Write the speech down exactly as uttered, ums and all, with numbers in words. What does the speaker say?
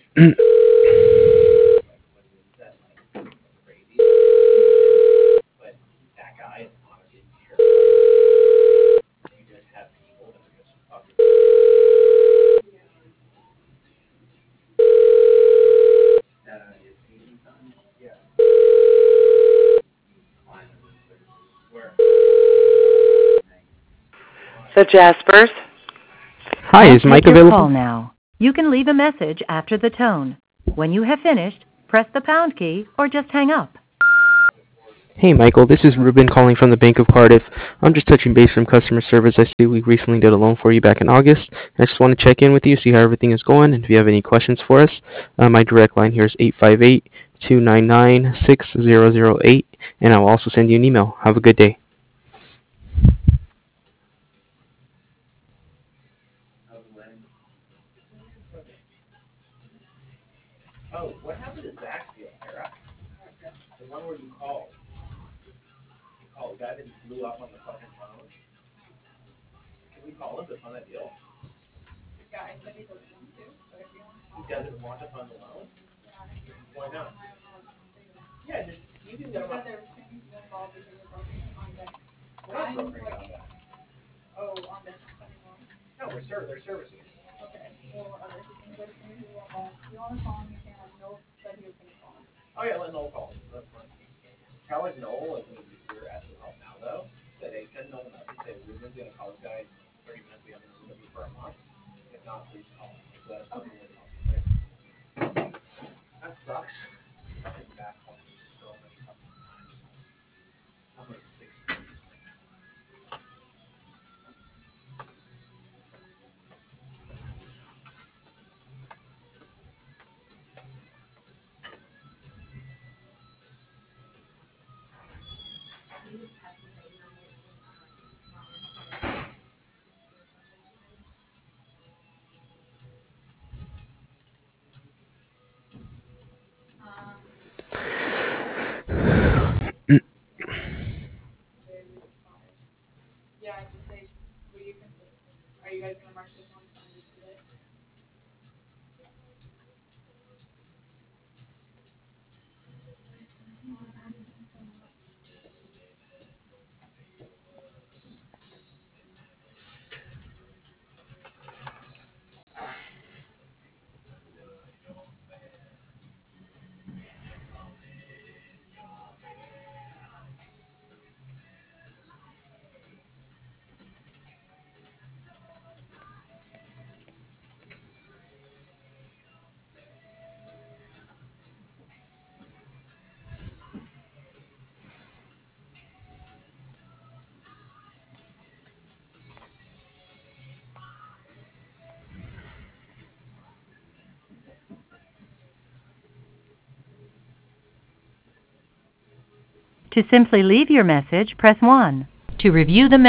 The Jaspers. Hi, I'll is Mike take your available? call now. You can leave a message after the tone. When you have finished, press the pound key or just hang up. Hey, Michael, this is Ruben calling from the Bank of Cardiff. I'm just touching base from customer service. I see we recently did a loan for you back in August. I just want to check in with you, see how everything is going, and if you have any questions for us. Uh, my direct line here is eight five eight, two nine nine, six zero zero eight, and I'll also send you an email. Have a good day. To simply leave your message, press one. To review the